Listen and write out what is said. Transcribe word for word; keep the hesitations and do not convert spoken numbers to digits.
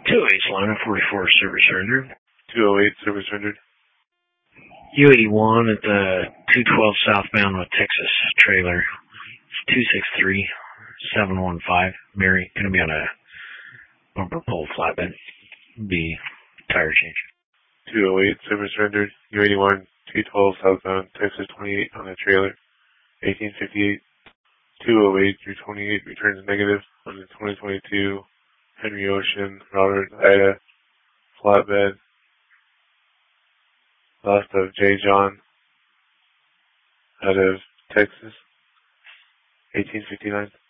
two oh eight Solana, forty-four service rendered. two oh eight service rendered. U eighty-one at the two twelve southbound with Texas trailer. two six three seven one five. Mary, going to be on a bumper pole flatbed. Be tire change. two oh eight service rendered. U eighty-one two twelve southbound Texas twenty-eight on a trailer. eighteen fifty-eight. two oh eight through twenty-eight returns negative on the twenty twenty-two Henry Ocean Robert Ida flatbed. Lost of J. John out of Texas. eighteen fifty-nine.